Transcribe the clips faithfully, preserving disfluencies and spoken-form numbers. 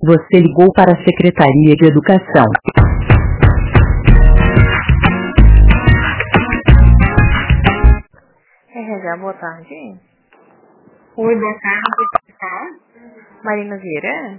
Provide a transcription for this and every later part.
Você ligou para a Secretaria de Educação. R H, boa tarde. Oi, boa tarde. Tá? Marina Vieira?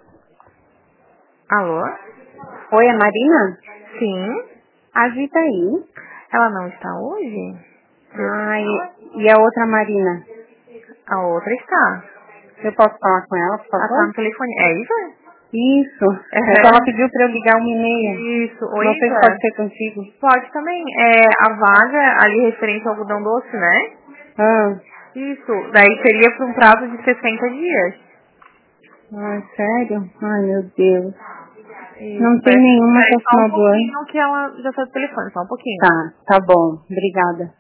Alô? Oi, é Marina? Sim. A Gita aí. Ela não está hoje? Ah, e, e a outra Marina? A outra está. Eu posso falar com ela, por Ela favor? está no telefone. É Iva? Isso. É. É que ela pediu pra eu ligar uma e meia. Isso. Oi, Não sei se Iva. pode ser contigo. Pode também. É a vaga ali referente ao algodão doce, né? Ah, Isso. Daí seria por um prazo de sessenta dias. ai, sério? Ai, meu Deus. Isso. Não tem nenhuma até o Só um final do ano. pouquinho que ela já está no telefone. Só um pouquinho. Tá, tá bom. Obrigada.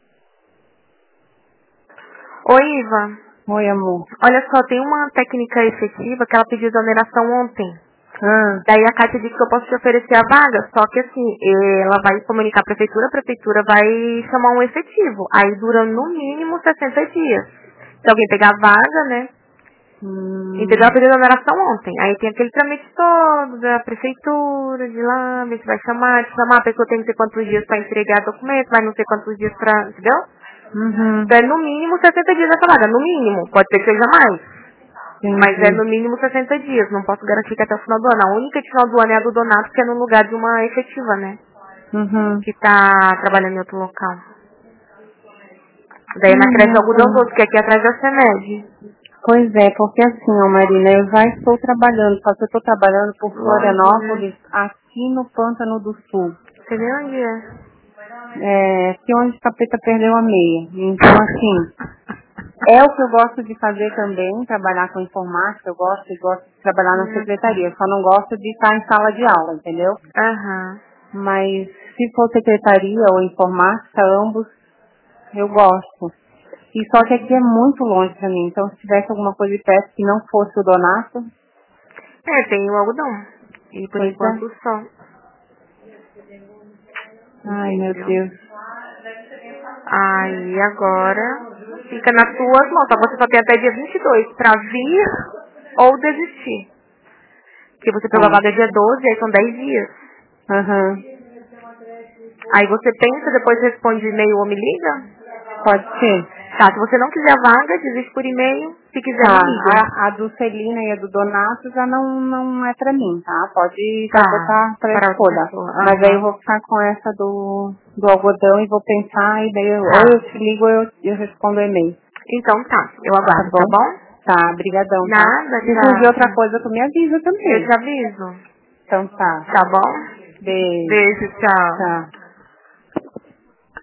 Oi, Iva. Oi, amor. Olha só, tem uma técnica efetiva que ela pediu exoneração ontem. Ah, Daí a Kátia disse que eu posso te oferecer a vaga, só que assim, ela vai comunicar a prefeitura, a prefeitura vai chamar um efetivo. Aí dura no mínimo sessenta dias. Se alguém pegar a vaga, né? hum, Entendeu? Ela pediu exoneração ontem. Aí tem aquele trâmite todo da prefeitura, de lá, ver se vai chamar, de chamar, a pessoa tem que ter quantos dias pra entregar documento, mas não sei quantos dias pra, entendeu? uhum, Então é no mínimo sessenta dias essa vaga, no mínimo. Pode ser que seja mais. Mas é entendi. no mínimo sessenta dias, não posso garantir que até o final do ano. A única de final do ano é a do Donato, que é no lugar de uma efetiva, né? Uhum. Que tá trabalhando em outro local. Daí é na Ai, creche meu Algodão Deus. Doce, que é aqui atrás da CEMED. Pois é, porque assim, ó, Marina, eu já estou trabalhando, só que eu estou trabalhando por Longe, Florianópolis, aqui no Pântano do Sul. Você vê onde é? É, aqui onde o capeta perdeu a meia. Então, assim, é o que eu gosto de fazer também, trabalhar com informática, eu gosto e gosto de trabalhar na secretaria, eu só não gosto de estar em sala de aula, entendeu? Aham. Mas se for secretaria ou informática, ambos eu gosto. E só que aqui é muito longe pra mim, então se tivesse alguma coisa de perto que não fosse o Donato, É, tem o algodão. E por pois é. enquanto só. Ai, meu Entendeu? Deus. Aí agora fica nas suas mãos. Só você só tem até dia vinte e dois pra vir ou desistir. Porque você pegou a Tá. vaga dia doze, aí são dez dias. Aham. Aí você pensa, depois responde e-mail ou me liga? Pode ser. Tá, se você não quiser a vaga, desiste por e-mail. Se quiser, Tá. me liga. A, a do Celina e a do Donato já não, não é pra mim, tá? Pode já Tá, botar pra para outra escolha. pessoa. Mas aí eu Aham. vou ficar com essa do, do algodão e vou pensar e daí eu, ou eu Tá. te ligo ou eu, eu respondo o e-mail. Então tá, eu Tá aguardo, tá bom? bom? Tá, brigadão, tá? Nada, Se surgir outra tchau. coisa, tu me avisa Eu também. te aviso. Então tá. Tá bom? Beijo. Beijo, tchau. Tchau.